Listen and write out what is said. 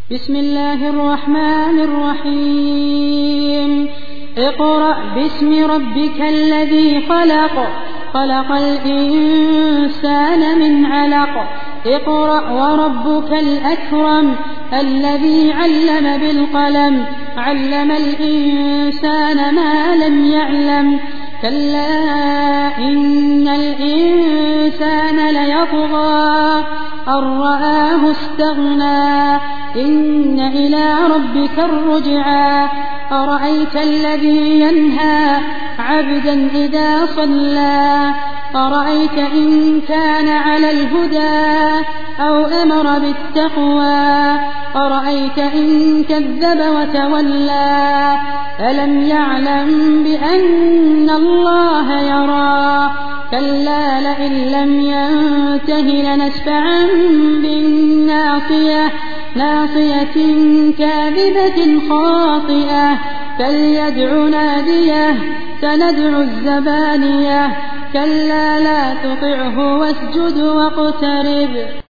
بسم الله الرحمن الرحيم اقرأ باسم ربك الذي خلق خلق الإنسان من علق اقرأ وربك الأكرم الذي علم بالقلم علم الإنسان ما لم يعلم كلا إن الإنسان ليطغى أن رآه استغنى إن إلى ربك الرجعى أرأيت الذي ينهى عبدا إذا صلى أرأيت إن كان على الهدى أو أمر بالتقوى أرأيت إن كذب وتولى ألم يعلم بأن الله يرى كلا لئن لم ينته لنسفعا بالناصية ناصية كاذبة خاطئة فليدع ناديه سندع الزبانية كلا لا تطعه واسجد واقترب